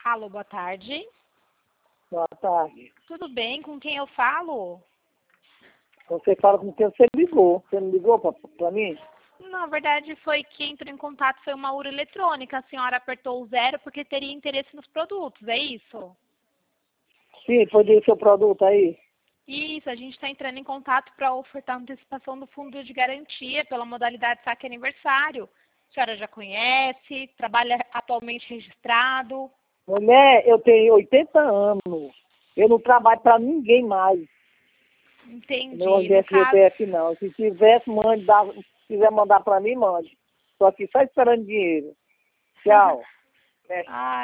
Alô, boa tarde. Boa tarde. Tudo bem? Com quem eu falo? Você fala com quem você ligou. Você não ligou pra mim? Na verdade, foi quem entrou em contato foi uma URA eletrônica. A senhora apertou o 0 porque teria interesse nos produtos, é isso? Sim, foi do seu produto aí. Isso, a gente está entrando em contato para ofertar antecipação do fundo de garantia pela modalidade saque aniversário. A senhora já conhece? Trabalha atualmente registrado? Mulher, eu tenho 80 anos. Eu não trabalho pra ninguém mais. Entendi. Meu No caso, FGTS não. Se tivesse, mande, se quiser mandar pra mim, mande. Tô aqui só esperando dinheiro. Tchau. ah,